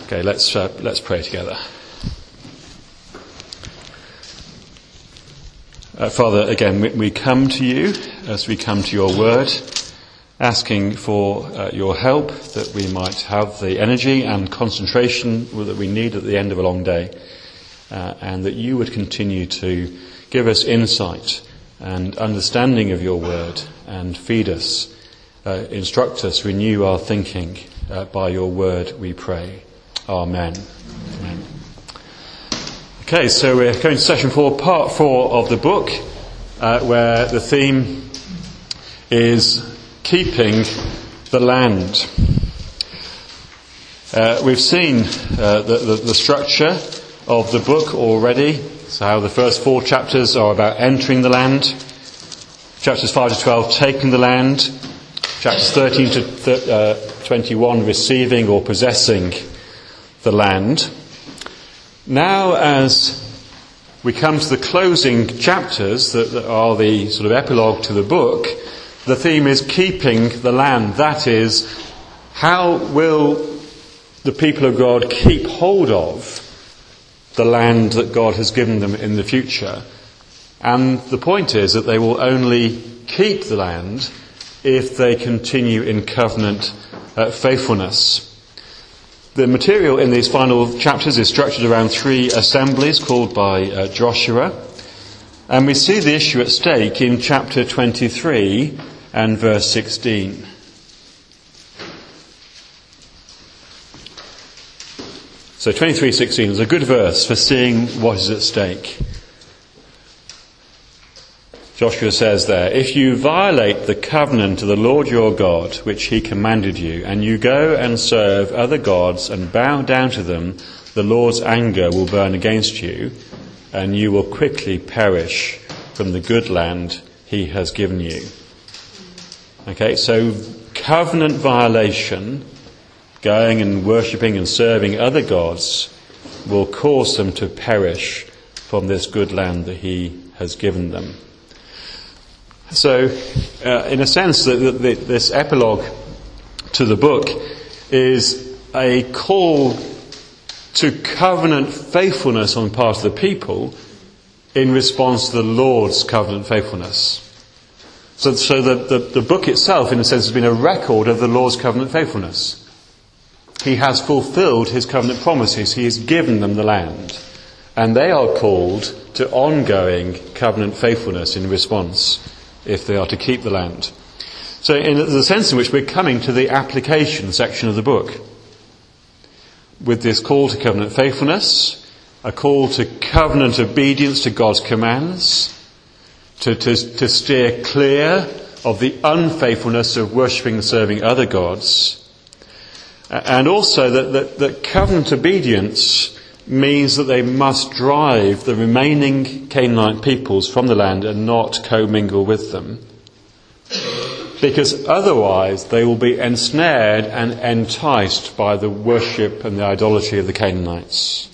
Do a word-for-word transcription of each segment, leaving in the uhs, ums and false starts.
Okay, let's uh, let's pray together. Uh, Father, again, we, we come to you as we come to your word, asking for uh, your help, that we might have the energy and concentration that we need at the end of a long day, uh, and that you would continue to give us insight and understanding of your word and feed us, uh, instruct us, renew our thinking uh, by your word, we pray. Amen. Amen. Okay, so we're going to session four, part four of the book, uh, where the theme is keeping the land. Uh, we've seen uh, the, the, the structure of the book already. So how the first four chapters are about entering the land. Chapters five to twelve, taking the land. Chapters thirteen to twenty-one, receiving or possessing the land. Now, as we come to the closing chapters that, that are the sort of epilogue to the book, the theme is keeping the land. That is, how will the people of God keep hold of the land that God has given them in the future? And the point is that they will only keep the land if they continue in covenant uh, faithfulness. The material in these final chapters is structured around three assemblies called by uh, Joshua. And we see the issue at stake in chapter twenty-three and verse sixteen. So twenty-three sixteen is a good verse for seeing what is at stake. Joshua says there, "If you violate the covenant of the Lord your God, which he commanded you, and you go and serve other gods and bow down to them, the Lord's anger will burn against you, and you will quickly perish from the good land he has given you." Okay, so covenant violation, going and worshipping and serving other gods, will cause them to perish from this good land that he has given them. So, uh, in a sense, the, the, this epilogue to the book is a call to covenant faithfulness on the part of the people in response to the Lord's covenant faithfulness. So, so the, the, the book itself, in a sense, has been a record of the Lord's covenant faithfulness. He has fulfilled his covenant promises. He has given them the land. And they are called to ongoing covenant faithfulness in response, if they are to keep the land. So in the sense in which we're coming to the application section of the book, with this call to covenant faithfulness, a call to covenant obedience to God's commands, to, to, to steer clear of the unfaithfulness of worshipping and serving other gods, and also that, that, that covenant obedience means that they must drive the remaining Canaanite peoples from the land and not commingle with them. Because otherwise they will be ensnared and enticed by the worship and the idolatry of the Canaanites.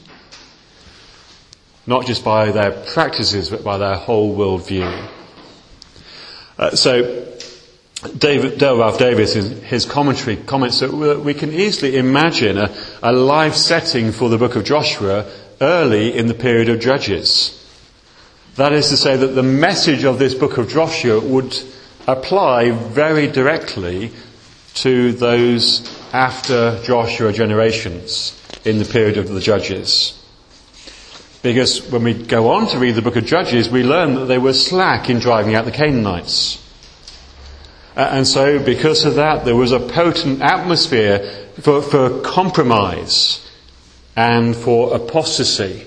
Not just by their practices, but by their whole worldview. Uh, so, David, Dale Ralph Davis, in his commentary, comments that we can easily imagine a, a live setting for the book of Joshua early in the period of Judges. That is to say that the message of this book of Joshua would apply very directly to those after Joshua generations in the period of the Judges. Because when we go on to read the book of Judges, we learn that they were slack in driving out the Canaanites. And so, because of that, there was a potent atmosphere for, for compromise and for apostasy.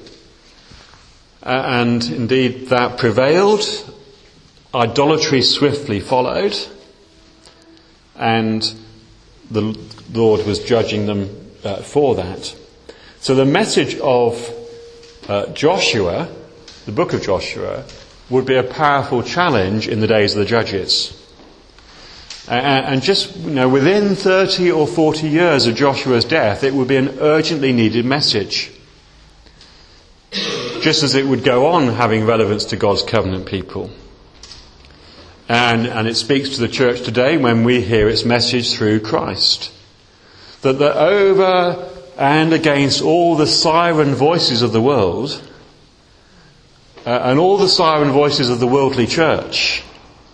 And indeed, that prevailed. Idolatry swiftly followed. And the Lord was judging them uh, for that. So the message of uh, Joshua, the book of Joshua, would be a powerful challenge in the days of the Judges. And just, you know, within thirty or forty years of Joshua's death, it would be an urgently needed message. Just as it would go on having relevance to God's covenant people. And, and it speaks to the church today when we hear its message through Christ. That, that over and against all the siren voices of the world, uh, and all the siren voices of the worldly church,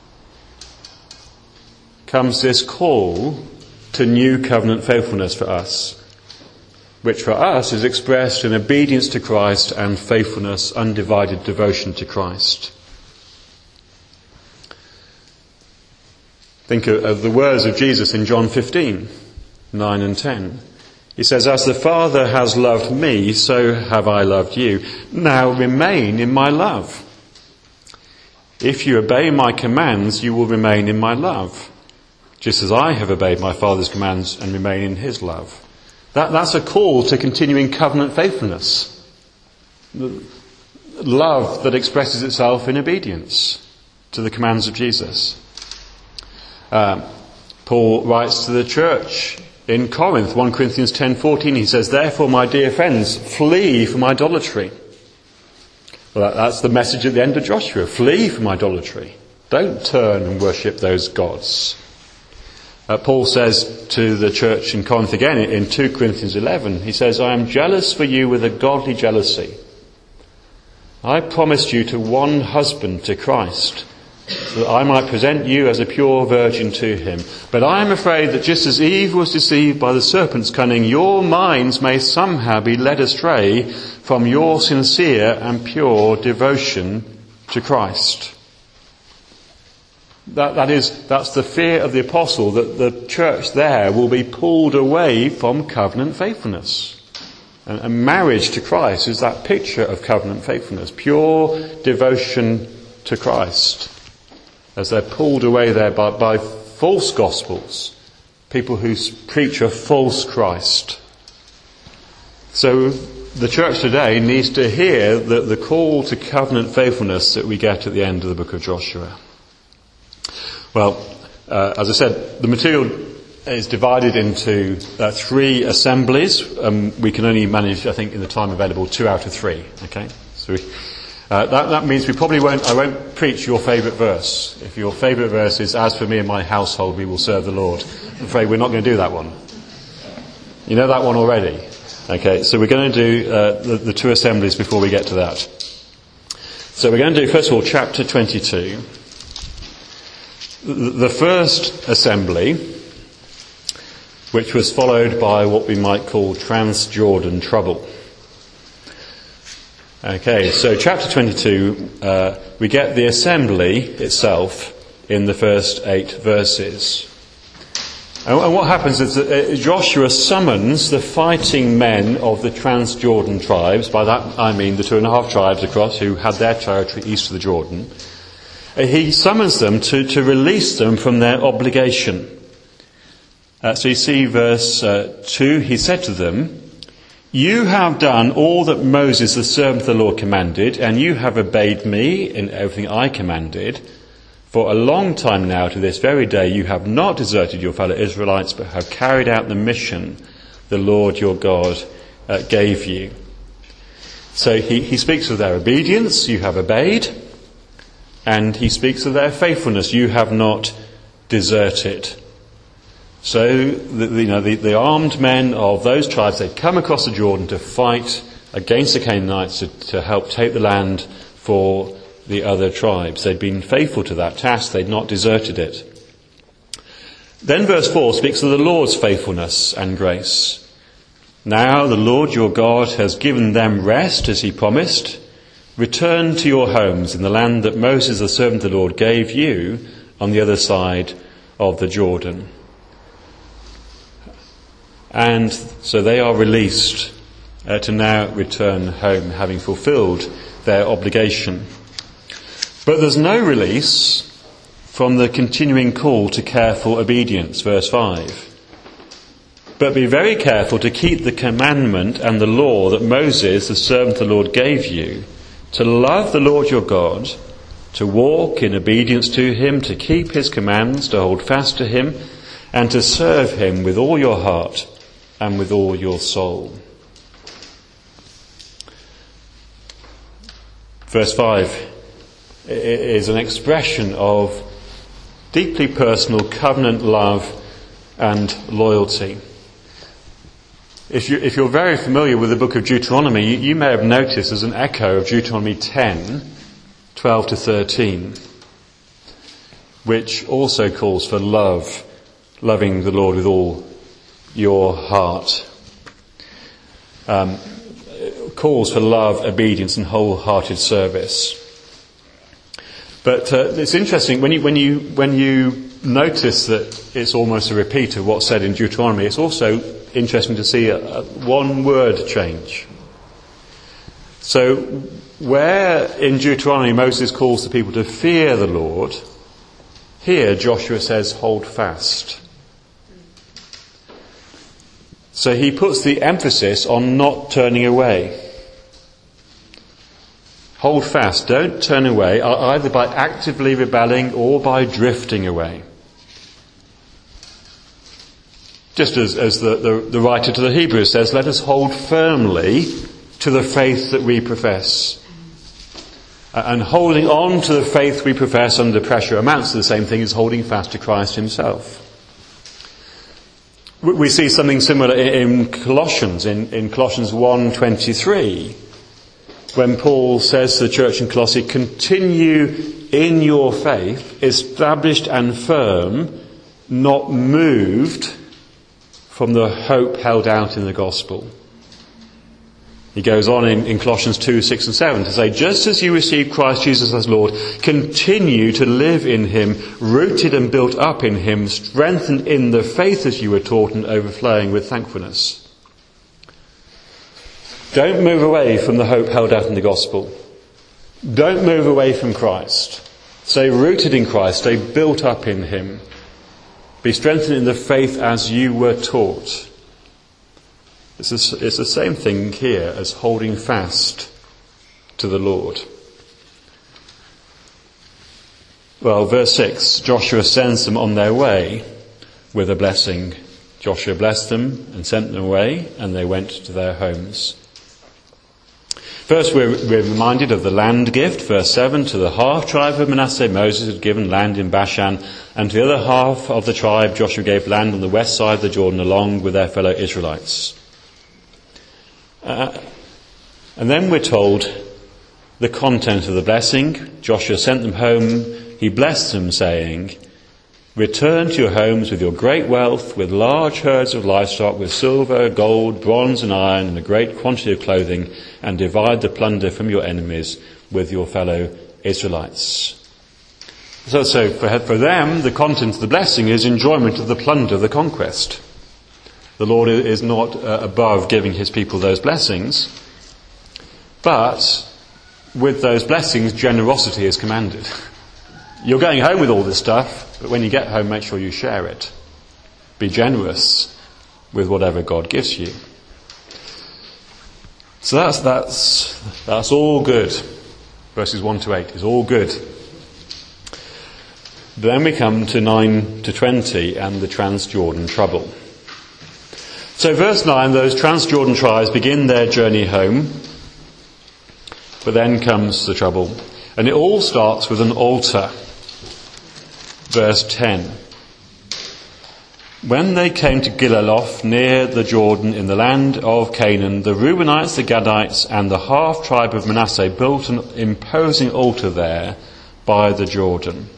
comes this call to new covenant faithfulness for us, which for us is expressed in obedience to Christ and faithfulness, undivided devotion to Christ. Think of, of the words of Jesus in John fifteen, nine and ten. He says, "As the Father has loved me, so have I loved you. Now remain in my love. If you obey my commands, you will remain in my love, just as I have obeyed my Father's commands and remain in his love." That, that's a call to continuing covenant faithfulness. Love that expresses itself in obedience to the commands of Jesus. Um, Paul writes to the church in Corinth, First Corinthians ten fourteen, he says, "Therefore, my dear friends, flee from idolatry." Well, that, that's the message at the end of Joshua. Flee from idolatry. Don't turn and worship those gods. Uh, Paul says to the church in Corinth again in Second Corinthians eleven, he says, "I am jealous for you with a godly jealousy. I promised you to one husband, to Christ, so that I might present you as a pure virgin to him. But I am afraid that just as Eve was deceived by the serpent's cunning, your minds may somehow be led astray from your sincere and pure devotion to Christ." That, that is, that's the fear of the apostle, that the church there will be pulled away from covenant faithfulness. And, and marriage to Christ is that picture of covenant faithfulness, pure devotion to Christ. As they're pulled away there by, by false gospels, people who preach a false Christ. So the church today needs to hear the, the call to covenant faithfulness that we get at the end of the book of Joshua. Well, uh, as I said, the material is divided into uh, three assemblies. Um, we can only manage, I think, in the time available, two out of three. Okay, so we, uh, that, that means we probably won't. I won't preach your favourite verse. If your favourite verse is "As for me and my household, we will serve the Lord," I'm afraid we're not going to do that one. You know that one already. Okay, so we're going to do uh, the, the two assemblies before we get to that. So we're going to do first of all chapter twenty-two. The first assembly, which was followed by what we might call Transjordan trouble. Okay, so chapter twenty-two, uh, we get the assembly itself in the first eight verses. And, and what happens is that Joshua summons the fighting men of the Transjordan tribes. By that I mean the two and a half tribes across who had their territory east of the Jordan. He summons them to, to release them from their obligation. Uh, so you see verse uh, two, he said to them, "You have done all that Moses the servant of the Lord commanded, and you have obeyed me in everything I commanded. For a long time now to this very day you have not deserted your fellow Israelites, but have carried out the mission the Lord your God uh, gave you." So he, he speaks of their obedience, you have obeyed. And he speaks of their faithfulness. You have not deserted. So, the, you know, the, the armed men of those tribes, they'd come across the Jordan to fight against the Canaanites to, to help take the land for the other tribes. They'd been faithful to that task. They'd not deserted it. Then verse four speaks of the Lord's faithfulness and grace. "Now the Lord your God has given them rest as he promised. Return to your homes in the land that Moses, the servant of the Lord, gave you on the other side of the Jordan." And so they are released uh, to now return home, having fulfilled their obligation. But there's no release from the continuing call to careful obedience, verse five. "But be very careful to keep the commandment and the law that Moses, the servant of the Lord, gave you, to love the Lord your God, to walk in obedience to him, to keep his commands, to hold fast to him, and to serve him with all your heart and with all your soul." Verse five is an expression of deeply personal covenant love and loyalty. If, you, if you're very familiar with the book of Deuteronomy, you, you may have noticed there's an echo of Deuteronomy ten, twelve to thirteen, which also calls for love, loving the Lord with all your heart. Um, calls for love, obedience and wholehearted service. But uh, it's interesting, when you, when you, when you notice that it's almost a repeat of what's said in Deuteronomy, it's also interesting to see a, a one word change. So where in Deuteronomy Moses calls the people to fear the Lord, here Joshua says hold fast. So he puts the emphasis on not turning away. Hold fast, don't turn away, either by actively rebelling or by drifting away. Just as, as the, the, the writer to the Hebrews says, let us hold firmly to the faith that we profess. And holding on to the faith we profess under pressure amounts to the same thing as holding fast to Christ himself. We see something similar in Colossians, in, in Colossians one twenty-three, when Paul says to the church in Colossae, continue in your faith, established and firm, not moved from the hope held out in the gospel. He goes on in, in Colossians two, six and seven to say, just as you received Christ Jesus as Lord, continue to live in him, rooted and built up in him, strengthened in the faith as you were taught and overflowing with thankfulness. Don't move away from the hope held out in the gospel. Don't move away from Christ. Stay rooted in Christ, stay built up in him. Be strengthened in the faith as you were taught. It's, a, it's the same thing here as holding fast to the Lord. Well, verse six, Joshua sends them on their way with a blessing. Joshua blessed them and sent them away, and they went to their homes. First, we're, we're reminded of the land gift, verse seven, to the half tribe of Manasseh, Moses had given land in Bashan, and to the other half of the tribe, Joshua gave land on the west side of the Jordan along with their fellow Israelites. Uh, and then we're told the content of the blessing. Joshua sent them home. He blessed them, saying, return to your homes with your great wealth, with large herds of livestock, with silver, gold, bronze and iron, and a great quantity of clothing, and divide the plunder from your enemies with your fellow Israelites. So, so for, for them, the content of the blessing is enjoyment of the plunder of the conquest. The Lord is not uh, above giving his people those blessings, but with those blessings, generosity is commanded. You're going home with all this stuff, but when you get home, make sure you share it. Be generous with whatever God gives you. So that's, that's, that's all good. Verses one to eight is all good. But then we come to nine to twenty and the Transjordan trouble. So verse nine, those Transjordan tribes begin their journey home, but then comes the trouble. And it all starts with an altar. Verse ten. When they came to Gilaloth, near the Jordan, in the land of Canaan, the Reubenites, the Gadites, and the half-tribe of Manasseh built an imposing altar there by the Jordan.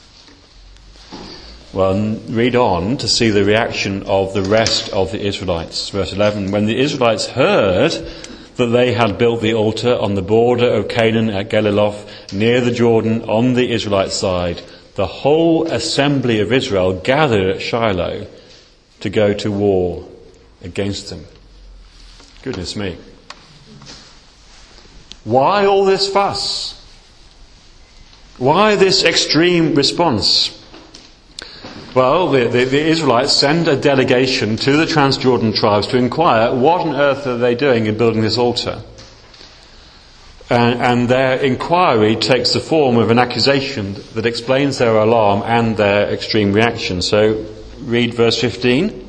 Well, read on to see the reaction of the rest of the Israelites. Verse eleven, when the Israelites heard that they had built the altar on the border of Canaan at Gilaloth, near the Jordan, on the Israelite side, the whole assembly of Israel gathered at Shiloh to go to war against them. Goodness me. Why all this fuss? Why this extreme response? Well, the, the, the Israelites send a delegation to the Transjordan tribes to inquire what on earth are they doing in building this altar. And, and their inquiry takes the form of an accusation that explains their alarm and their extreme reaction. So read verse fifteen.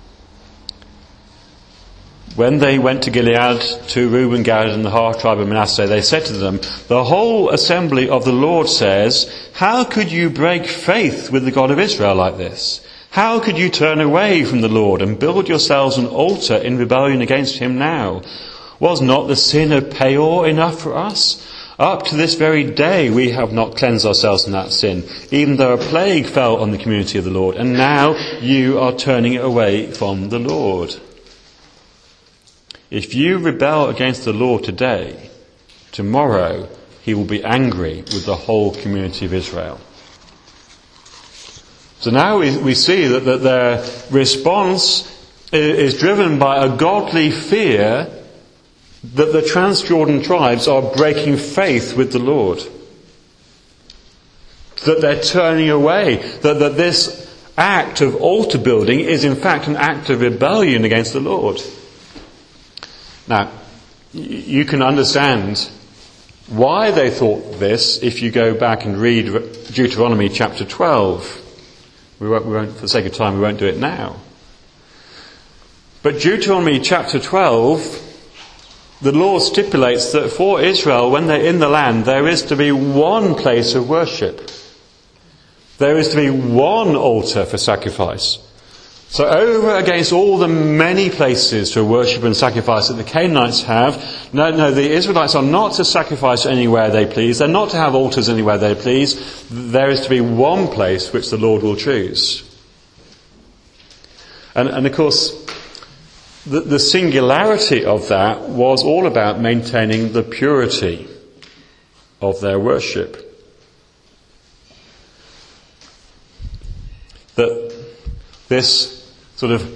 When they went to Gilead, to Reuben, Gad, and the half tribe of Manasseh, they said to them, the whole assembly of the Lord says, how could you break faith with the God of Israel like this? How could you turn away from the Lord and build yourselves an altar in rebellion against him now? Was not the sin of Peor enough for us? Up to this very day we have not cleansed ourselves from that sin, even though a plague fell on the community of the Lord, and now you are turning away from the Lord. If you rebel against the Lord today, tomorrow he will be angry with the whole community of Israel. So now we, we see that, that their response is driven by a godly fear that the Transjordan tribes are breaking faith with the Lord. That they're turning away. That, that this act of altar building is in fact an act of rebellion against the Lord. Now, you can understand why they thought this if you go back and read Deuteronomy chapter twelve. We won't, we won't, for the sake of time, we won't do it now. But Deuteronomy chapter twelve, the law stipulates that for Israel, when they're in the land, there is to be one place of worship. There is to be one altar for sacrifice. So over against all the many places for worship and sacrifice that the Canaanites have, no, no, the Israelites are not to sacrifice anywhere they please. They're not to have altars anywhere they please. There is to be one place which the Lord will choose. And, and of course, The, the singularity of that was all about maintaining the purity of their worship. That this sort of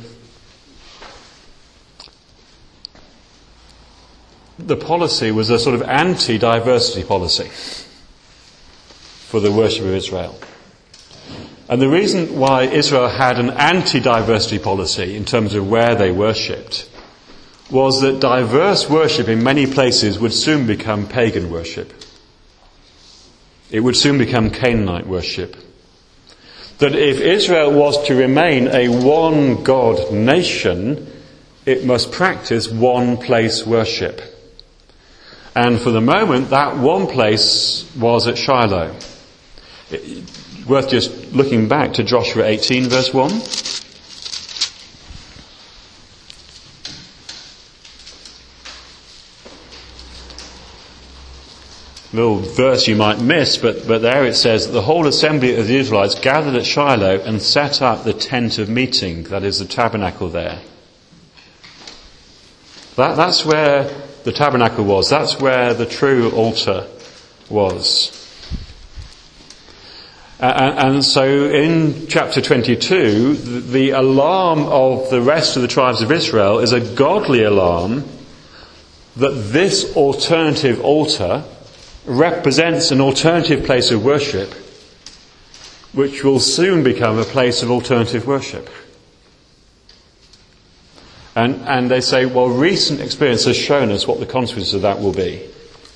the policy was a sort of anti-diversity policy for the worship of Israel. And the reason why Israel had an anti-diversity policy in terms of where they worshipped was that diverse worship in many places would soon become pagan worship. It would soon become Canaanite worship. That if Israel was to remain a one God nation, it must practice one place worship. And for the moment, that one place was at Shiloh. It, Worth just looking back to Joshua eighteen verse one. Little verse you might miss, but, but there it says that the whole assembly of the Israelites gathered at Shiloh and set up the tent of meeting, that is the tabernacle there. That, that's where the tabernacle was. That's where the true altar was. And, and so in chapter twenty-two, the, the alarm of the rest of the tribes of Israel is a godly alarm that this alternative altar represents an alternative place of worship which will soon become a place of alternative worship. And, and they say, well, recent experience has shown us what the consequences of that will be.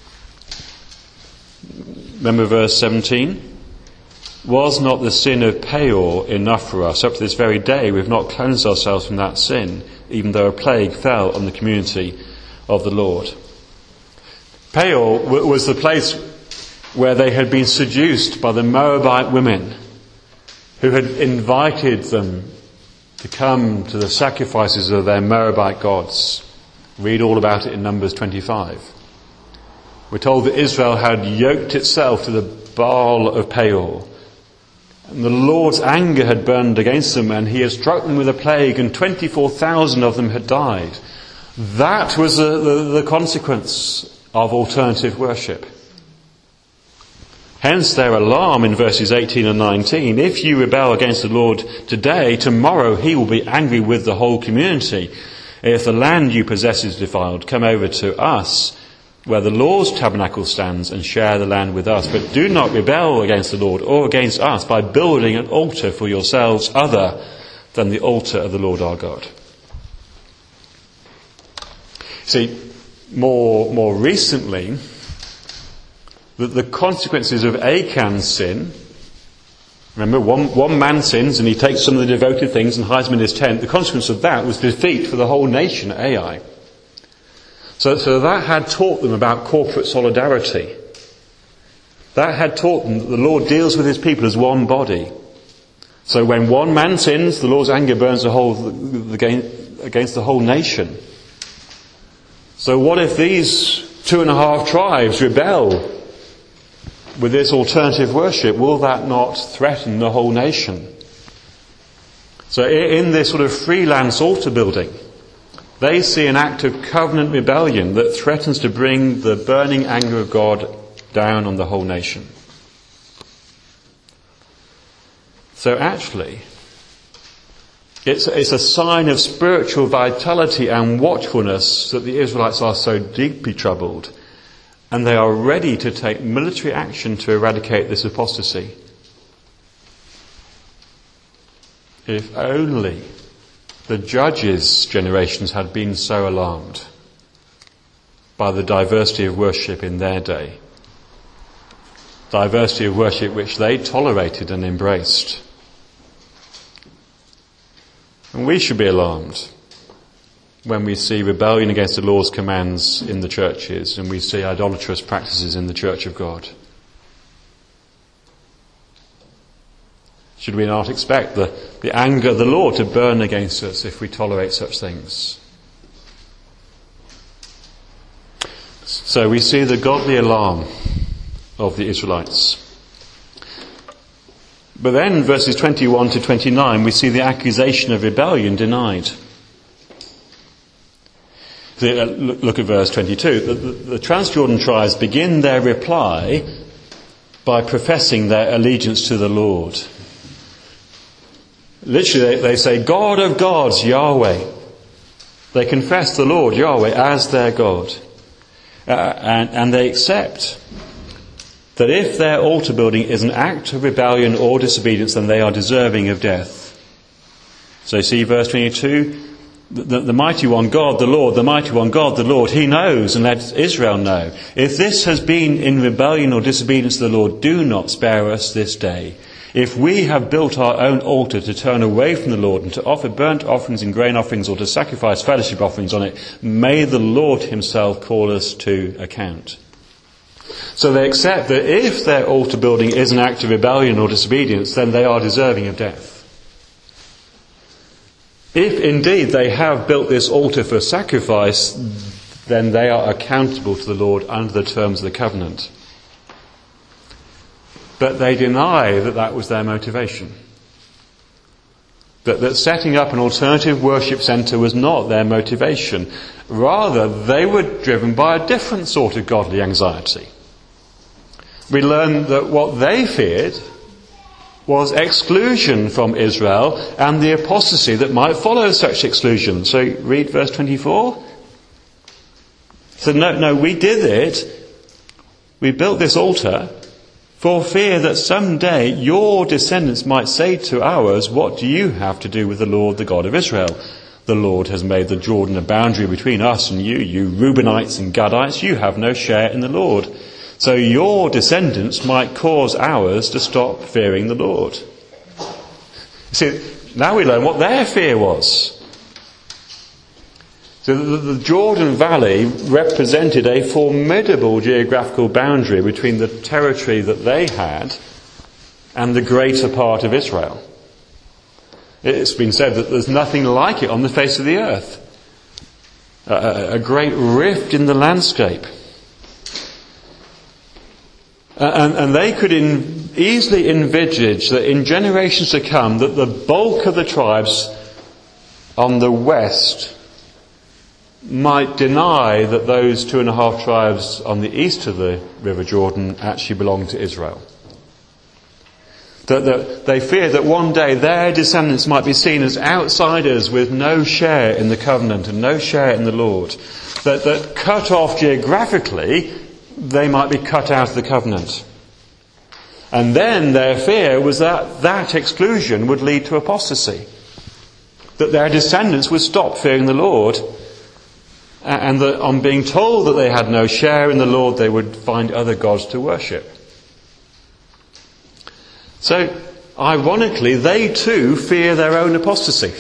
Remember verse seventeen? Was not the sin of Peor enough for us? Up to this very day we've not cleansed ourselves from that sin, even though a plague fell on the community of the Lord. Peor was the place where they had been seduced by the Moabite women who had invited them to come to the sacrifices of their Moabite gods. Read all about it in Numbers twenty-five. We're told that Israel had yoked itself to the Baal of Peor. And the Lord's anger had burned against them, and he had struck them with a plague, and twenty-four thousand of them had died. That was the, the, the consequence of alternative worship. Hence their alarm in verses eighteen and nineteen. If you rebel against the Lord today, tomorrow he will be angry with the whole community. If the land you possess is defiled, come over to us, where the Lord's tabernacle stands, and share the land with us. But do not rebel against the Lord or against us by building an altar for yourselves other than the altar of the Lord our God. See, more, more recently, the, the consequences of Achan's sin, remember, one, one man sins and he takes some of the devoted things and hides them in his tent. The consequence of that was defeat for the whole nation at Ai. So, so that had taught them about corporate solidarity. That had taught them that the Lord deals with his people as one body. So when one man sins, the Lord's anger burns the whole, against the whole nation. So what if these two and a half tribes rebel with this alternative worship? Will that not threaten the whole nation? So in this sort of freelance altar building, they see an act of covenant rebellion that threatens to bring the burning anger of God down on the whole nation. So actually, it's, it's a sign of spiritual vitality and watchfulness that the Israelites are so deeply troubled, and they are ready to take military action to eradicate this apostasy. If only the judges' generations had been so alarmed by the diversity of worship in their day, diversity of worship which they tolerated and embraced. And we should be alarmed when we see rebellion against the Lord's commands in the churches and we see idolatrous practices in the Church of God. Should we not expect the, the anger of the Lord to burn against us if we tolerate such things? So we see the godly alarm of the Israelites. But then, verses twenty-one to twenty-nine, we see the accusation of rebellion denied. Look at verse twenty-two. The, the, the Transjordan tribes begin their reply by professing their allegiance to the Lord. Literally, they, they say, God of gods, Yahweh. They confess the Lord, Yahweh, as their God. Uh, and, and they accept that if their altar building is an act of rebellion or disobedience, then they are deserving of death. So see verse twenty-two, the, the mighty one God, the Lord, the mighty one God, the Lord, he knows and lets Israel know. If this has been in rebellion or disobedience to the Lord, do not spare us this day. If we have built our own altar to turn away from the Lord and to offer burnt offerings and grain offerings or to sacrifice fellowship offerings on it, may the Lord himself call us to account. So they accept that if their altar building is an act of rebellion or disobedience, then they are deserving of death. If indeed they have built this altar for sacrifice, then they are accountable to the Lord under the terms of the covenant. But they deny that that was their motivation. That, that setting up an alternative worship centre was not their motivation. Rather, they were driven by a different sort of godly anxiety. We learn that what they feared was exclusion from Israel and the apostasy that might follow such exclusion. So read verse twenty-four. So no, no, we did it. We built this altar for fear that someday your descendants might say to ours, what do you have to do with the Lord, the God of Israel? The Lord has made the Jordan a boundary between us and you, you Reubenites and Gadites. You have no share in the Lord. So your descendants might cause ours to stop fearing the Lord. See, now we learn what their fear was. So the, the Jordan Valley represented a formidable geographical boundary between the territory that they had and the greater part of Israel. It's been said that there's nothing like it on the face of the earth. A, a great rift in the landscape. And, and they could in, easily envisage that in generations to come that the bulk of the tribes on the west might deny that those two and a half tribes on the east of the River Jordan actually belong to Israel. That, that they fear that one day their descendants might be seen as outsiders with no share in the covenant and no share in the Lord. That, that cut off geographically, they might be cut out of the covenant. And then their fear was that that exclusion would lead to apostasy. That their descendants would stop fearing the Lord, and that on being told that they had no share in the Lord, they would find other gods to worship. So, ironically, they too fear their own apostasy.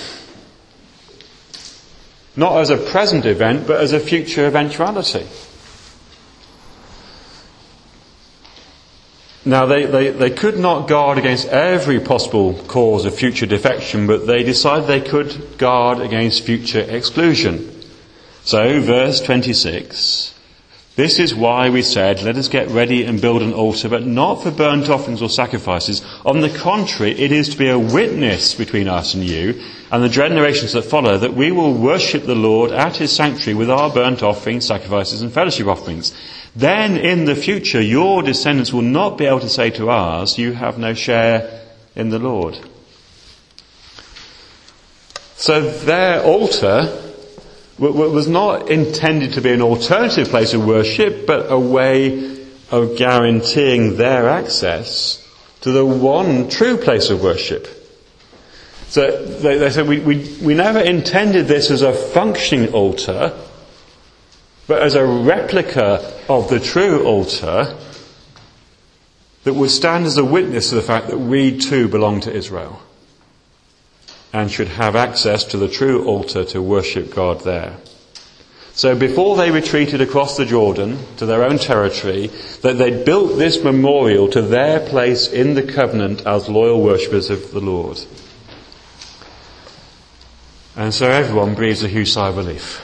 Not as a present event, but as a future eventuality. Now, they, they, they could not guard against every possible cause of future defection, but they decided they could guard against future exclusion. So, verse twenty-six, this is why we said, let us get ready and build an altar, but not for burnt offerings or sacrifices. On the contrary, it is to be a witness between us and you and the generations that follow, that we will worship the Lord at his sanctuary with our burnt offerings, sacrifices and fellowship offerings. Then in the future your descendants will not be able to say to ours, you have no share in the Lord. So their altar was not intended to be an alternative place of worship, but a way of guaranteeing their access to the one true place of worship. So they, they said, we, we, we never intended this as a functioning altar, but as a replica of the true altar that would stand as a witness to the fact that we too belong to Israel and should have access to the true altar to worship God there. So before they retreated across the Jordan to their own territory, that they built this memorial to their place in the covenant as loyal worshippers of the Lord. And so everyone breathes a huge sigh of relief.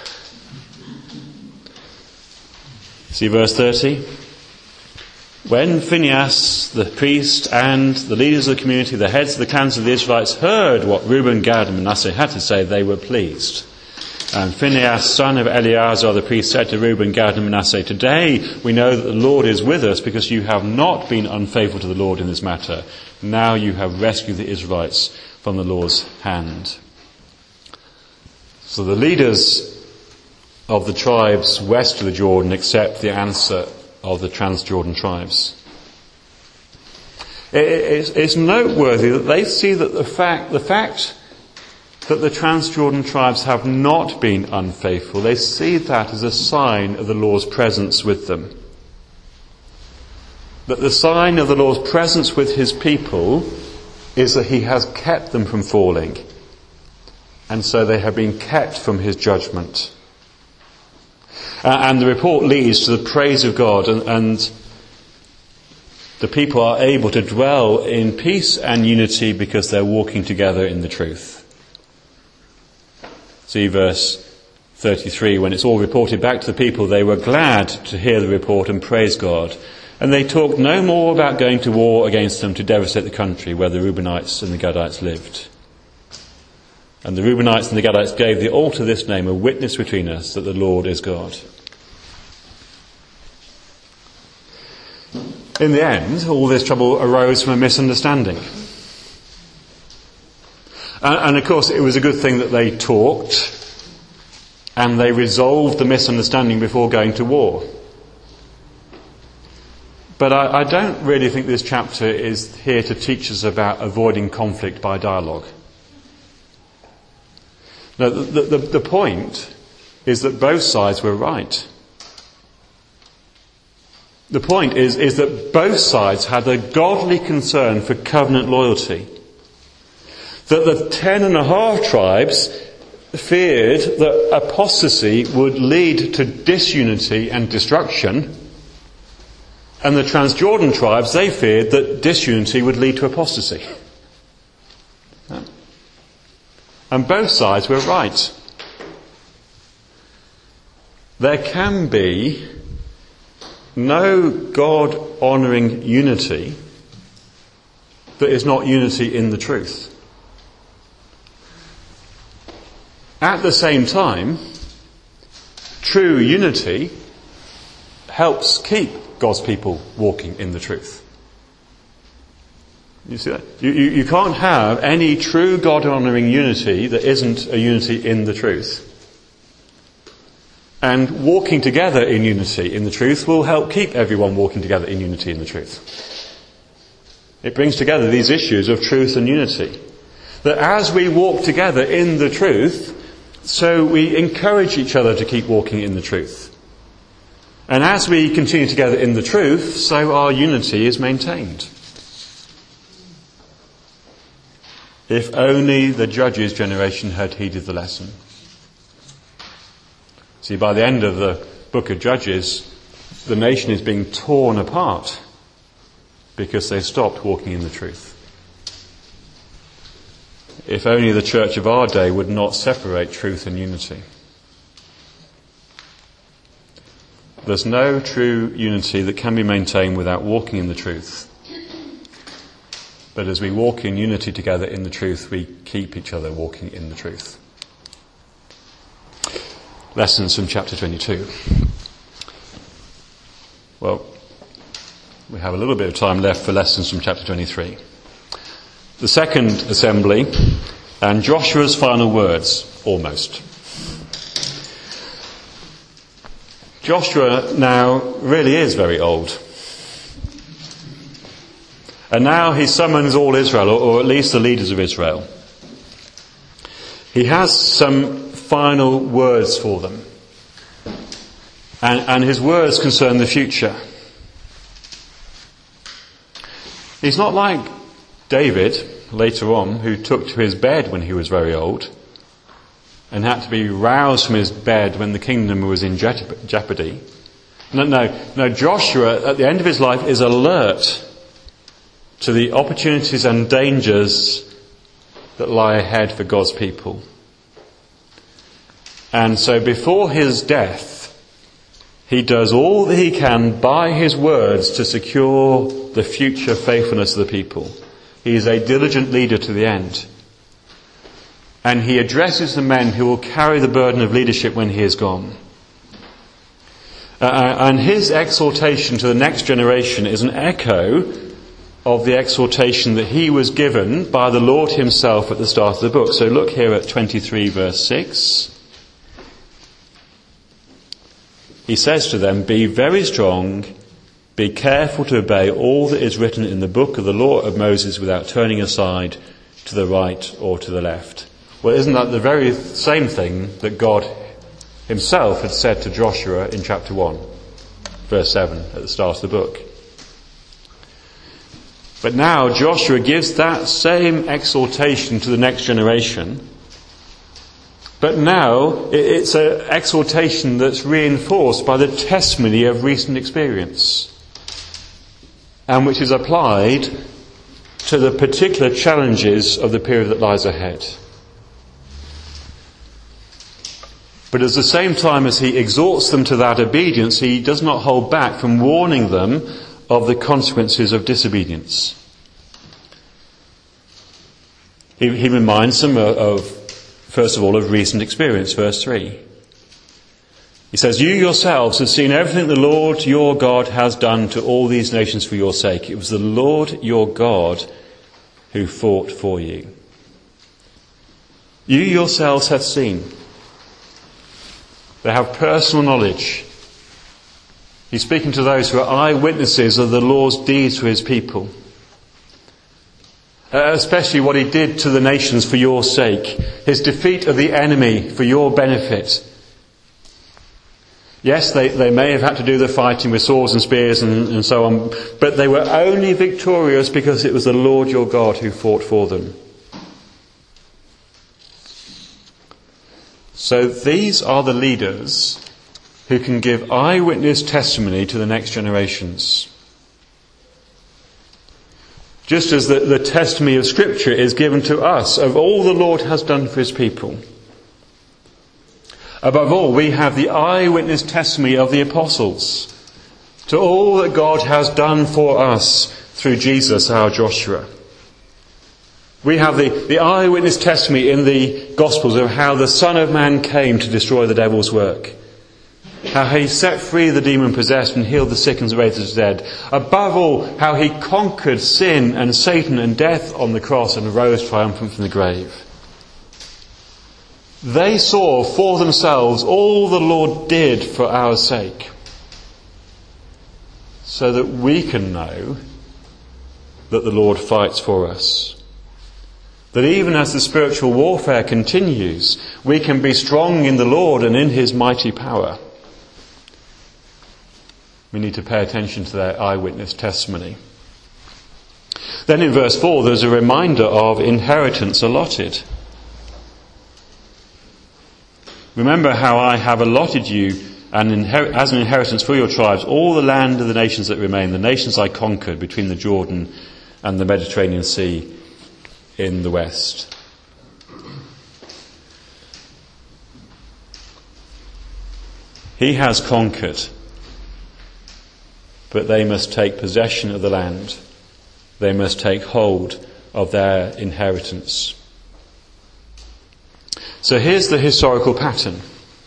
See verse thirty? When Phinehas, the priest, and the leaders of the community, the heads of the clans of the Israelites, heard what Reuben, Gad, and Manasseh had to say, they were pleased. And Phinehas, son of Eleazar the priest, said to Reuben, Gad, and Manasseh, today we know that the Lord is with us, because you have not been unfaithful to the Lord in this matter. Now you have rescued the Israelites from the Lord's hand. So the leaders of the tribes west of the Jordan accept the answer of the Transjordan tribes. It's noteworthy that they see that the fact, the fact that the Transjordan tribes have not been unfaithful, they see that as a sign of the Lord's presence with them. That the sign of the Lord's presence with his people is that he has kept them from falling, and so they have been kept from his judgment. Uh, and the report leads to the praise of God, and, and the people are able to dwell in peace and unity because they're walking together in the truth. See verse thirty-three, when it's all reported back to the people, they were glad to hear the report and praise God. And they talked no more about going to war against them to devastate the country where the Reubenites and the Gadites lived. And the Reubenites and the Gadites gave the altar this name, a witness between us that the Lord is God. In the end, all this trouble arose from a misunderstanding. And, and of course, it was a good thing that they talked and they resolved the misunderstanding before going to war. But I, I don't really think this chapter is here to teach us about avoiding conflict by dialogue. No, the, the, the point is that both sides were right. The point is, is that both sides had a godly concern for covenant loyalty. That the ten and a half tribes feared that apostasy would lead to disunity and destruction. And the Transjordan tribes, they feared that disunity would lead to apostasy. And both sides were right. There can be no God-honouring unity that is not unity in the truth. At the same time, true unity helps keep God's people walking in the truth. You see that? You, you, you can't have any true God-honouring unity that isn't a unity in the truth. And walking together in unity in the truth will help keep everyone walking together in unity in the truth. It brings together these issues of truth and unity. That as we walk together in the truth, so we encourage each other to keep walking in the truth. And as we continue together in the truth, so our unity is maintained. If only the Judges' generation had heeded the lesson. See, by the end of the book of Judges, the nation is being torn apart. because they stopped walking in the truth. If only the church of our day would not separate truth and unity. There's no true unity that can be maintained without walking in the truth. But as we walk in unity together in the truth, we keep each other walking in the truth. Lessons from chapter twenty-two. Well, we have a little bit of time left for lessons from chapter twenty-three. The second assembly and Joshua's final words, almost. Joshua now really is very old. And now he summons all Israel, or, or at least the leaders of Israel. He has some final words for them. And, and his words concern the future. He's not like David, later on, who took to his bed when he was very old and had to be roused from his bed when the kingdom was in jeopardy. No, no, no, Joshua, at the end of his life, is alert to the opportunities and dangers that lie ahead for God's people. And so before his death, he does all that he can by his words to secure the future faithfulness of the people. He is a diligent leader to the end. And he addresses the men who will carry the burden of leadership when he is gone. Uh, and his exhortation to the next generation is an echo of the exhortation that he was given by the Lord himself at the start of the book. So look here at twenty-three verse six. He says to them, "Be very strong, be careful to obey all that is written in the book of the law of Moses without turning aside to the right or to the left." Well, isn't that the very same thing that God himself had said to Joshua in chapter one, verse seven, at the start of the book? But now Joshua gives that same exhortation to the next generation. But now it's an exhortation that's reinforced by the testimony of recent experience, and which is applied to the particular challenges of the period that lies ahead. But at the same time as he exhorts them to that obedience, he does not hold back from warning them of the consequences of disobedience. He, he reminds them of, of, first of all, of recent experience, verse three. He says, "You yourselves have seen everything the Lord your God has done to all these nations for your sake. It was the Lord your God who fought for you. You yourselves have seen." They have personal knowledge. He's speaking to those who are eyewitnesses of the Lord's deeds for his people. Uh, especially what he did to the nations for your sake. His defeat of the enemy for your benefit. Yes, they, they may have had to do the fighting with swords and spears and, and so on, but they were only victorious because it was the Lord your God who fought for them. So these are the leaders who can give eyewitness testimony to the next generations. Just as the, the testimony of Scripture is given to us of all the Lord has done for his people. Above all, we have the eyewitness testimony of the apostles to all that God has done for us through Jesus, our Joshua. We have the, the eyewitness testimony in the Gospels of how the Son of Man came to destroy the devil's work. How he set free the demon-possessed and healed the sick and raised the dead. Above all, how he conquered sin and Satan and death on the cross and rose triumphant from the grave. They saw for themselves all the Lord did for our sake, so that we can know that the Lord fights for us. That even as the spiritual warfare continues, we can be strong in the Lord and in his mighty power. We need to pay attention to their eyewitness testimony. Then in verse four, there's a reminder of inheritance allotted. "Remember how I have allotted you and inher- as an inheritance for your tribes all the land of the nations that remain, the nations I conquered between the Jordan and the Mediterranean Sea in the west. He has conquered, but they must take possession of the land. They must take hold of their inheritance. So here's the historical pattern.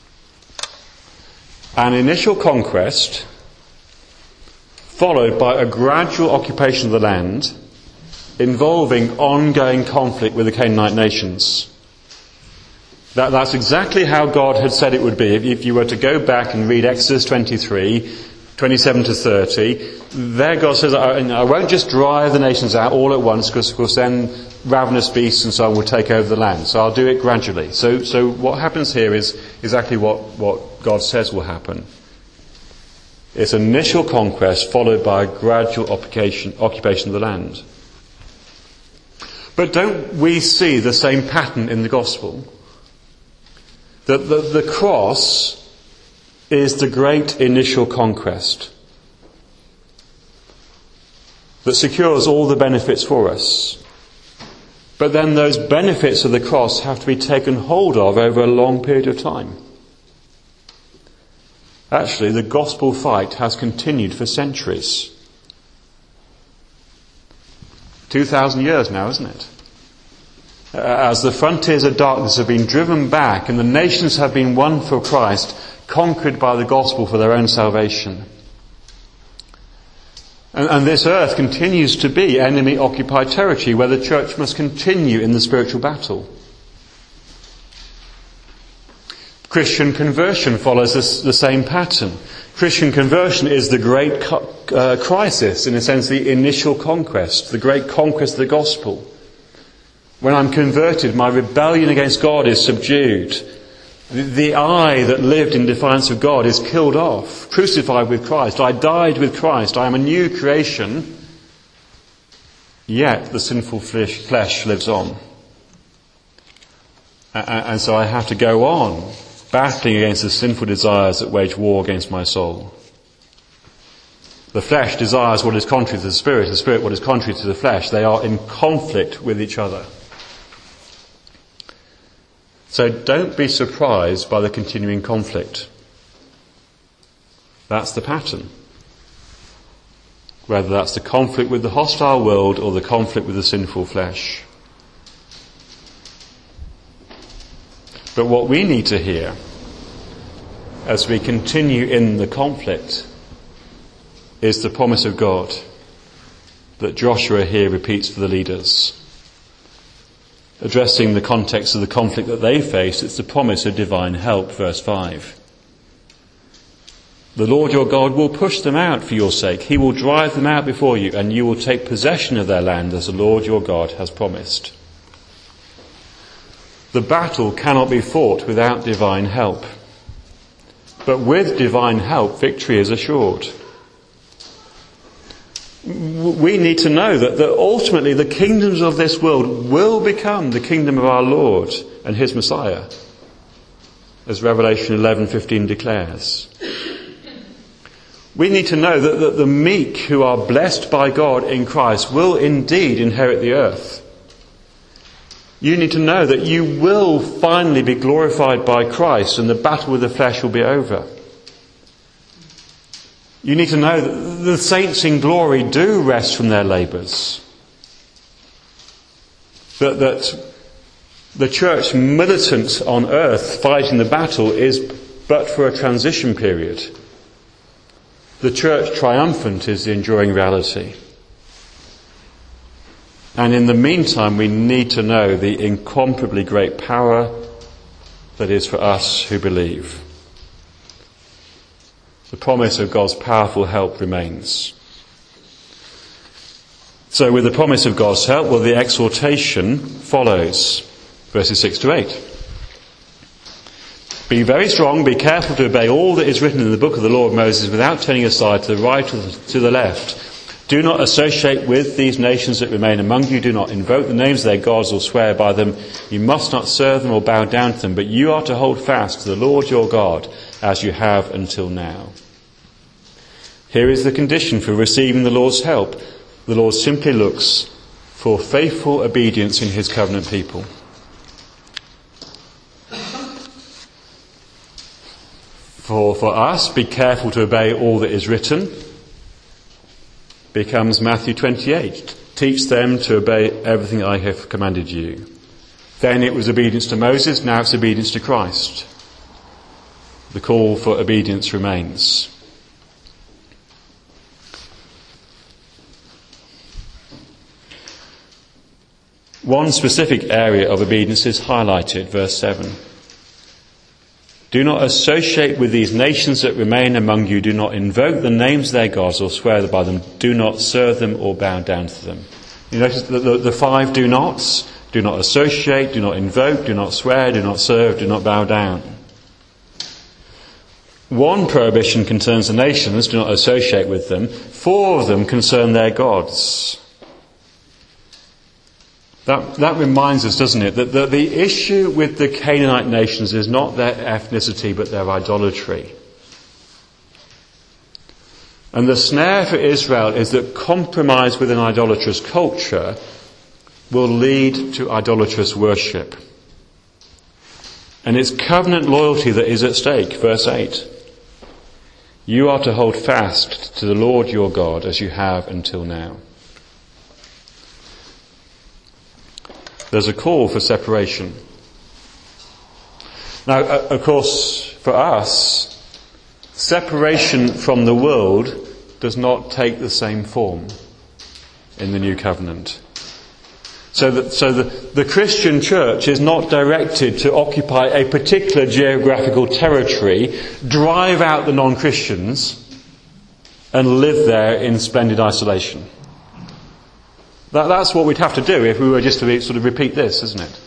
An initial conquest, followed by a gradual occupation of the land, involving ongoing conflict with the Canaanite nations. That, that's exactly how God had said it would be. If, if you were to go back and read Exodus twenty-three, twenty-seven to thirty, there God says, I, I won't just drive the nations out all at once, because of course then ravenous beasts and so on will take over the land. So I'll do it gradually. So, so what happens here is exactly what, what God says will happen. It's initial conquest followed by a gradual occupation, occupation of the land. But don't we see the same pattern in the gospel? That the, the cross is the great initial conquest that secures all the benefits for us. But then those benefits of the cross have to be taken hold of over a long period of time. Actually, the gospel fight has continued for centuries. Two thousand years now, isn't it? As the frontiers of darkness have been driven back and the nations have been won for Christ, conquered by the gospel for their own salvation. And, and this earth continues to be enemy-occupied territory where the church must continue in the spiritual battle. Christian conversion follows this, the same pattern. Christian conversion is the great uh, crisis, in a sense, the initial conquest, the great conquest of the gospel. When I'm converted, my rebellion against God is subdued. The, the I that lived in defiance of God is killed off, crucified with Christ. I died with Christ. I am a new creation. Yet the sinful flesh, flesh lives on. And, and so I have to go on battling against the sinful desires that wage war against my soul. The flesh desires what is contrary to the spirit, the spirit what is contrary to the flesh. They are in conflict with each other. So don't be surprised by the continuing conflict. That's the pattern. Whether that's the conflict with the hostile world or the conflict with the sinful flesh. But what we need to hear as we continue in the conflict is the promise of God that Joshua here repeats for the leaders. Addressing the context of the conflict that they face, it's the promise of divine help, verse five. The Lord your God will push them out for your sake. He will drive them out before you, and you will take possession of their land as the Lord your God has promised. The battle cannot be fought without divine help. But with divine help, victory is assured. We need to know that, that ultimately the kingdoms of this world will become the kingdom of our Lord and his Messiah, as Revelation eleven fifteen declares. We need to know that, that the meek who are blessed by God in Christ will indeed inherit the earth. You need to know that you will finally be glorified by Christ and the battle with the flesh will be over. You need to know that the saints in glory do rest from their labours. That, that the church militant on earth fighting the battle is but for a transition period. The church triumphant is the enduring reality. And in the meantime, we need to know the incomparably great power that is for us who believe. The promise of God's powerful help remains. So with the promise of God's help, well, the exhortation follows. Verses six to eight. Be very strong, be careful to obey all that is written in the book of the law of Moses without turning aside to the right or to the left, Do not associate with these nations that remain among you. Do not invoke the names of their gods or swear by them. You must not serve them or bow down to them, but you are to hold fast to the Lord your God as you have until now. Here is the condition for receiving the Lord's help. The Lord simply looks for faithful obedience in his covenant people. For, for us, be careful to obey all that is written, becomes Matthew twenty-eight. Teach them to obey everything I have commanded you. Then it was obedience to Moses, now it's obedience to Christ. The call for obedience remains. One specific area of obedience is highlighted, verse seven. Do not associate with these nations that remain among you. Do not invoke the names of their gods or swear by them. Do not serve them or bow down to them. You notice the, the, the five do nots. Do not associate, do not invoke, do not swear, do not serve, do not bow down. One prohibition concerns the nations, do not associate with them. Four of them concern their gods. That, that reminds us, doesn't it, that the, the issue with the Canaanite nations is not their ethnicity but their idolatry. And the snare for Israel is that compromise with an idolatrous culture will lead to idolatrous worship. And it's covenant loyalty that is at stake, verse eight. You are to hold fast to the Lord your God as you have until now. There's a call for separation. Now, of course, for us, separation from the world does not take the same form in the new covenant. So that, so the, the Christian church is not directed to occupy a particular geographical territory, drive out the non-Christians, and live there in splendid isolation. That, that's what we'd have to do if we were just to be, sort of repeat this, isn't it?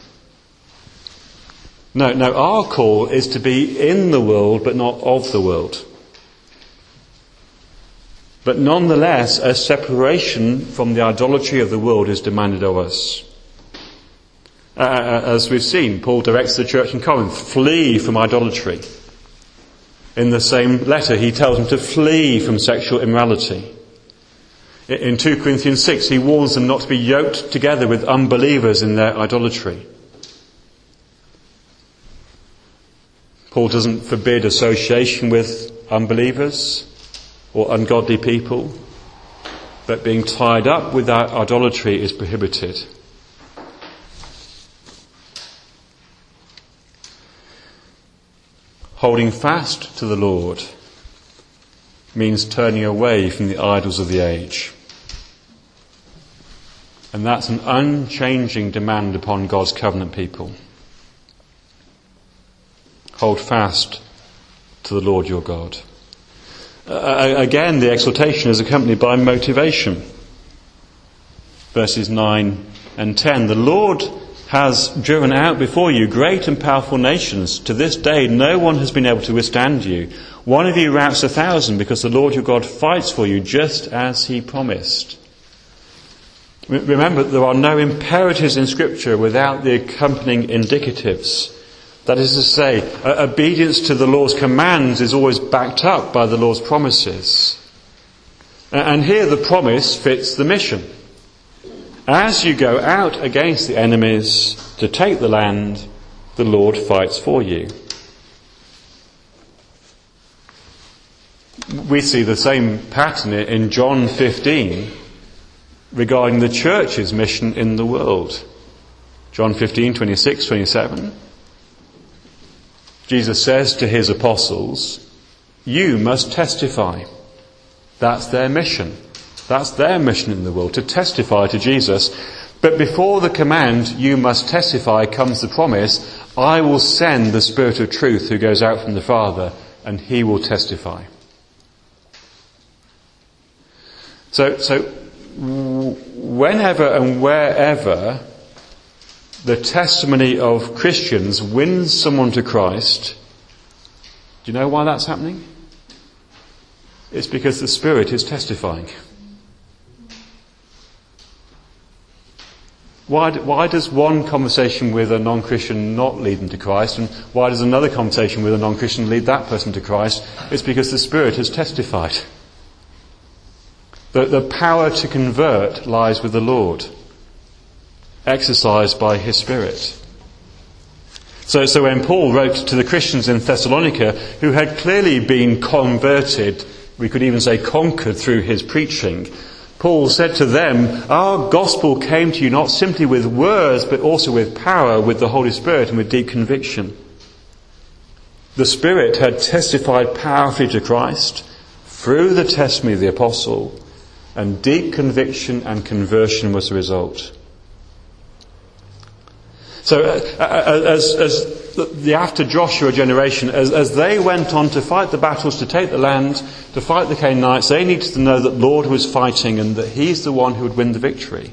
No, no, our call is to be in the world but not of the world. But nonetheless, a separation from the idolatry of the world is demanded of us. Uh, as we've seen, Paul directs the church in Corinth, flee from idolatry. In the same letter, he tells them to flee from sexual immorality. In two Corinthians six, he warns them not to be yoked together with unbelievers in their idolatry. Paul doesn't forbid association with unbelievers or ungodly people, but being tied up with that idolatry is prohibited. Holding fast to the Lord means turning away from the idols of the age. And that's an unchanging demand upon God's covenant people. Hold fast to the Lord your God. Uh, again, the exhortation is accompanied by motivation. Verses nine and ten. The Lord has driven out before you great and powerful nations. To this day no one has been able to withstand you. One of you routs a thousand because the Lord your God fights for you just as he promised. Remember, there are no imperatives in Scripture without the accompanying indicatives. That is to say, obedience to the Lord's commands is always backed up by the Lord's promises. And here the promise fits the mission. As you go out against the enemies to take the land, the Lord fights for you. We see the same pattern in John fifteen regarding the church's mission in the world. John fifteen, twenty-six, twenty-seven. Jesus says to his apostles, you must testify. That's their mission. That's their mission in the world, to testify to Jesus. But before the command, you must testify, comes the promise, I will send the Spirit of truth who goes out from the Father, and he will testify. So, so whenever and wherever the testimony of Christians wins someone to Christ, do you know why that's happening? It's because the Spirit is testifying. Why, why does one conversation with a non-Christian not lead them to Christ, and why does another conversation with a non-Christian lead that person to Christ? It's because the Spirit has testified. The, the power to convert lies with the Lord, exercised by His Spirit. So, so when Paul wrote to the Christians in Thessalonica, who had clearly been converted, we could even say conquered through his preaching, Paul said to them, our gospel came to you not simply with words, but also with power, with the Holy Spirit, and with deep conviction. The Spirit had testified powerfully to Christ through the testimony of the apostle, and deep conviction and conversion was the result. So uh, as, as the after Joshua generation, as, as they went on to fight the battles, to take the land, to fight the Canaanites, they needed to know that the Lord was fighting and that He's the one who would win the victory.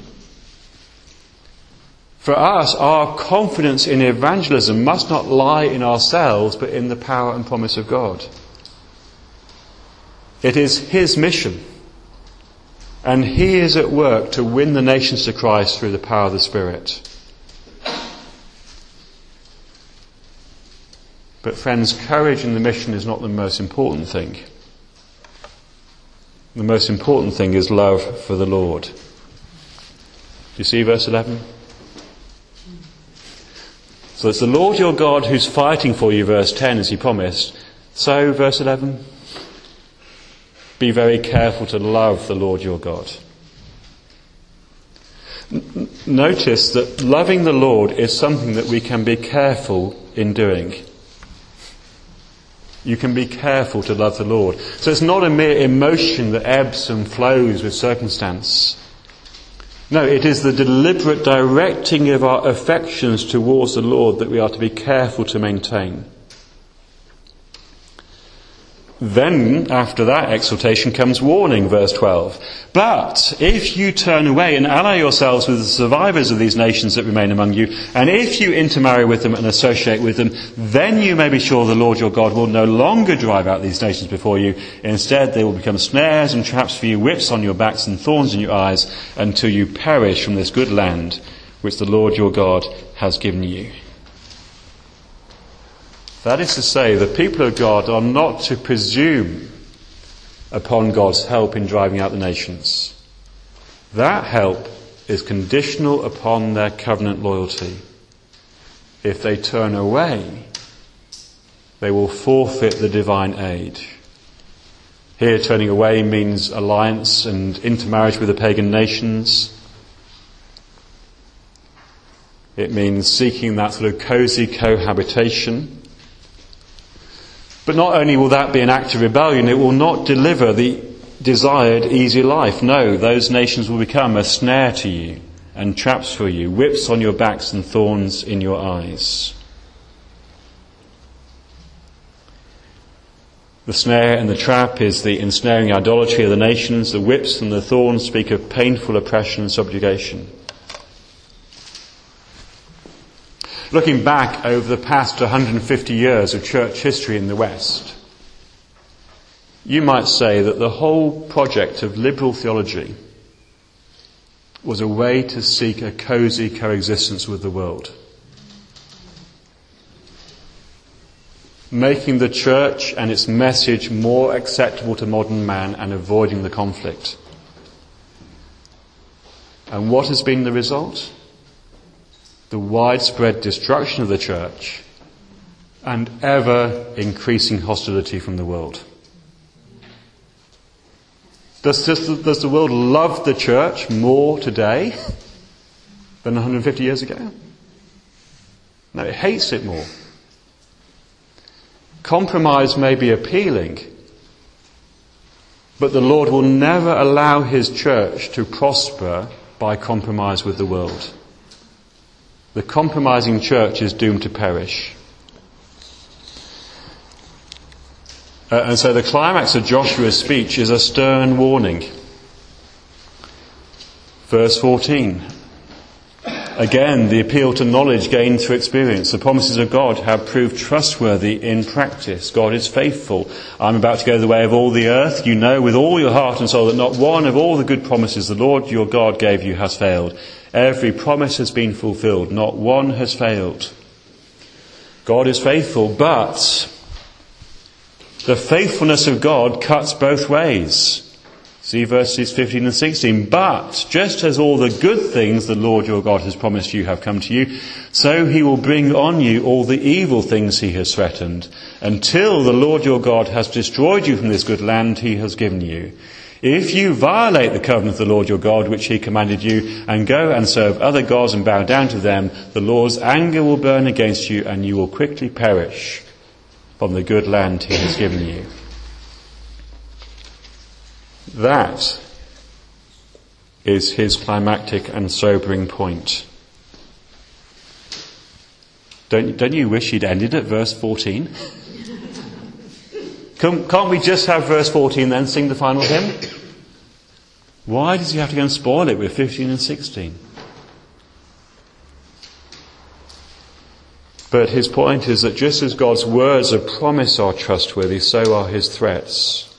For us, our confidence in evangelism must not lie in ourselves, but in the power and promise of God. It is His mission, and He is at work to win the nations to Christ through the power of the Spirit. But friends, courage in the mission is not the most important thing. The most important thing is love for the Lord. Do you see verse eleven? So it's the Lord your God who's fighting for you, verse ten, as He promised. So, verse eleven, be very careful to love the Lord your God. N- notice that loving the Lord is something that we can be careful in doing. You can be careful to love the Lord. So it's not a mere emotion that ebbs and flows with circumstance. No, it is the deliberate directing of our affections towards the Lord that we are to be careful to maintain. Then, after that exhortation, comes warning, verse twelve. But if you turn away and ally yourselves with the survivors of these nations that remain among you, and if you intermarry with them and associate with them, then you may be sure the Lord your God will no longer drive out these nations before you. Instead, they will become snares and traps for you, whips on your backs and thorns in your eyes, until you perish from this good land which the Lord your God has given you. That is to say, the people of God are not to presume upon God's help in driving out the nations. That help is conditional upon their covenant loyalty. If they turn away, they will forfeit the divine aid. Here, turning away means alliance and intermarriage with the pagan nations. It means seeking that sort of cosy cohabitation. But not only will that be an act of rebellion, it will not deliver the desired easy life. No, those nations will become a snare to you and traps for you, whips on your backs and thorns in your eyes. The snare and the trap is the ensnaring idolatry of the nations. The whips and the thorns speak of painful oppression and subjugation. Looking back over the past one hundred fifty years of church history in the West, you might say that the whole project of liberal theology was a way to seek a cosy coexistence with the world, making the church and its message more acceptable to modern man and avoiding the conflict. And what has been the result? The widespread destruction of the church and ever increasing hostility from the world. Does, does, does the world love the church more today than one hundred fifty years ago? No, it hates it more. Compromise may be appealing, but the Lord will never allow His church to prosper by compromise with the world. The compromising church is doomed to perish. Uh, and so the climax of Joshua's speech is a stern warning. Verse fourteen. Again, the appeal to knowledge gained through experience. The promises of God have proved trustworthy in practice. God is faithful. I'm about to go the way of all the earth. You know with all your heart and soul that not one of all the good promises the Lord your God gave you has failed. Every promise has been fulfilled. Not one has failed. God is faithful, but the faithfulness of God cuts both ways. See verses fifteen and sixteen. But just as all the good things the Lord your God has promised you have come to you, so he will bring on you all the evil things he has threatened, until the Lord your God has destroyed you from this good land he has given you. If you violate the covenant of the Lord your God, which he commanded you, and go and serve other gods and bow down to them, the Lord's anger will burn against you, and you will quickly perish from the good land he has given you. That is his climactic and sobering point. Don't, don't you wish he'd ended at verse fourteen? Can't, can't we just have verse fourteen then, sing the final hymn? Why does he have to go and spoil it with fifteen and sixteen? But his point is that just as God's words of promise are trustworthy, so are his threats.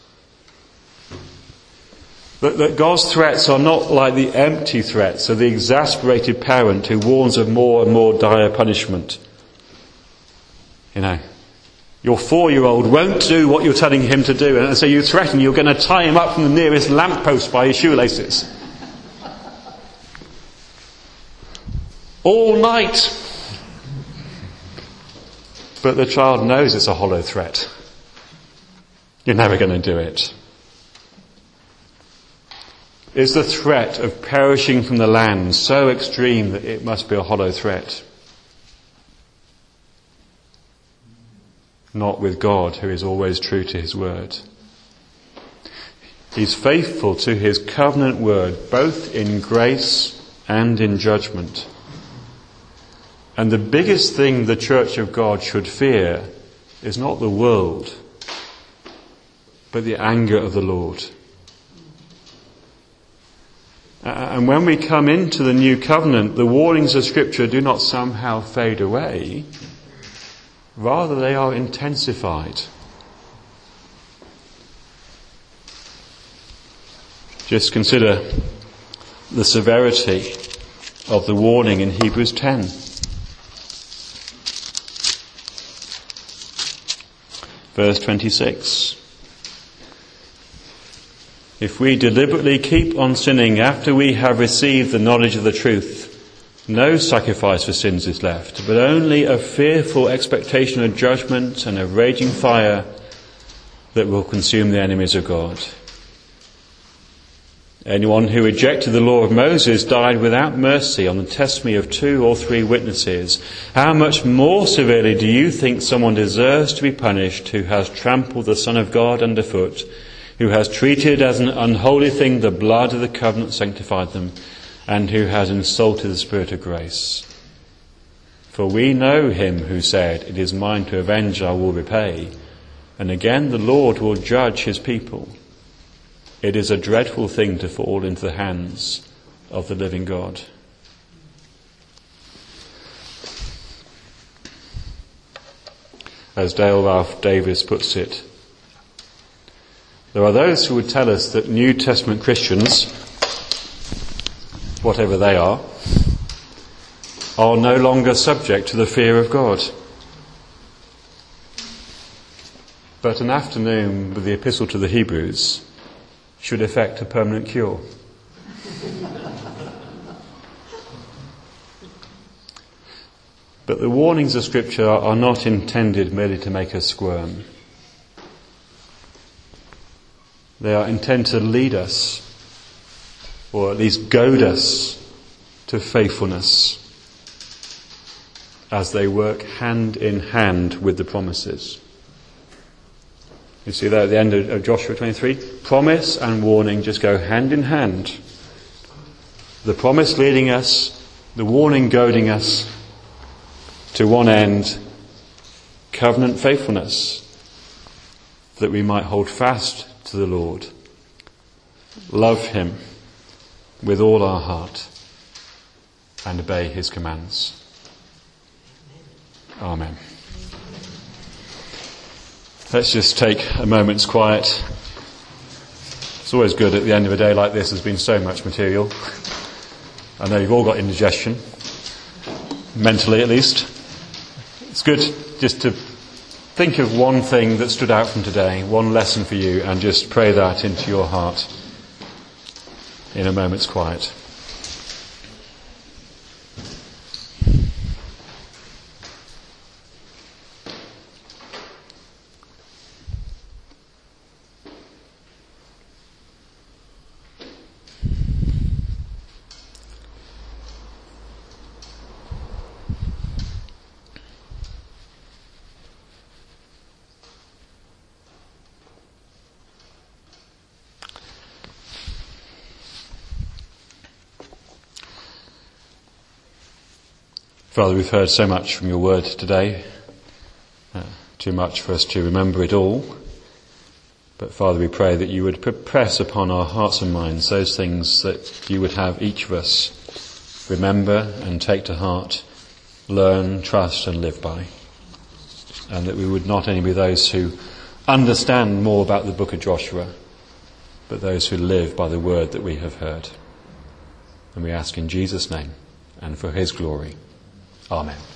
That, that God's threats are not like the empty threats of the exasperated parent who warns of more and more dire punishment. You know, your four-year-old won't do what you're telling him to do, and so you threaten you're going to tie him up from the nearest lamppost by his shoelaces. All night. But the child knows it's a hollow threat. You're never going to do it. Is the threat of perishing from the land so extreme that it must be a hollow threat? Not with God, who is always true to his word. He's faithful to his covenant word, both in grace and in judgment. And the biggest thing the Church of God should fear is not the world, but the anger of the Lord. And when we come into the new covenant, the warnings of Scripture do not somehow fade away. Rather, they are intensified. Just consider the severity of the warning in Hebrews ten. Verse twenty-six. If we deliberately keep on sinning after we have received the knowledge of the truth, no sacrifice for sins is left, but only a fearful expectation of judgment and a raging fire that will consume the enemies of God. Anyone who rejected the law of Moses died without mercy on the testimony of two or three witnesses. How much more severely do you think someone deserves to be punished who has trampled the Son of God underfoot, who has treated as an unholy thing the blood of the covenant sanctified them, and who has insulted the Spirit of grace? For we know him who said, "It is mine to avenge, I will repay." And again the Lord will judge his people. It is a dreadful thing to fall into the hands of the living God. As Dale Ralph Davis puts it, there are those who would tell us that New Testament Christians, whatever they are, are no longer subject to the fear of God. But an afternoon with the Epistle to the Hebrews should effect a permanent cure. But the warnings of Scripture are not intended merely to make us squirm. They are intended to lead us, or at least goad us, to faithfulness as they work hand in hand with the promises. You see that at the end of Joshua twenty-three? Promise and warning just go hand in hand. The promise leading us, the warning goading us to one end, covenant faithfulness, that we might hold fast to the Lord, love him with all our heart, and obey his commands. Amen. Let's just take a moment's quiet. It's always good at the end of a day like this. There's been so much material. I know you've all got indigestion, mentally at least. It's good just to think of one thing that stood out from today, one lesson for you, and just pray that into your heart in a moment's quiet. Father, we've heard so much from your word today, uh, too much for us to remember it all. But Father, we pray that you would press upon our hearts and minds those things that you would have each of us remember and take to heart, learn, trust and live by. And that we would not only be those who understand more about the book of Joshua, but those who live by the word that we have heard. And we ask in Jesus' name and for his glory. Amen.